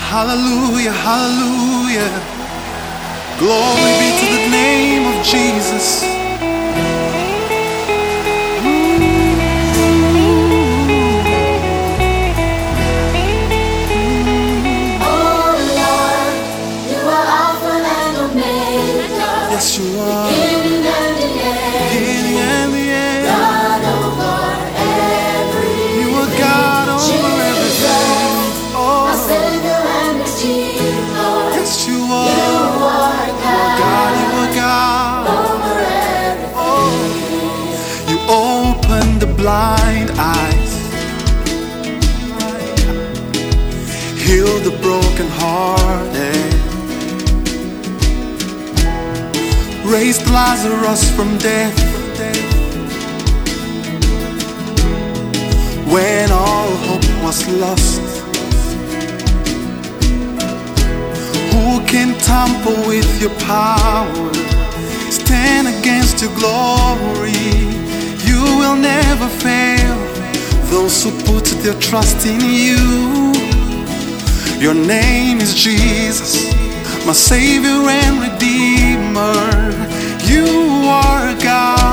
Hallelujah, hallelujah. Glory be to the name of Jesus. Yes, you are. Beginning and the end. Beginning and the end. God over everything. You are God over everything. My Oh, Savior and Redeemer. yes, you You are. are God You are God. over everything. You open the blind eyes, heal the broken hearted, raised Lazarus from death. When all hope was lost, who can tamper with your power? Stand against your glory. You will never fail those who put their trust in you. Your name is Jesus, my Savior and Redeemer. You are God.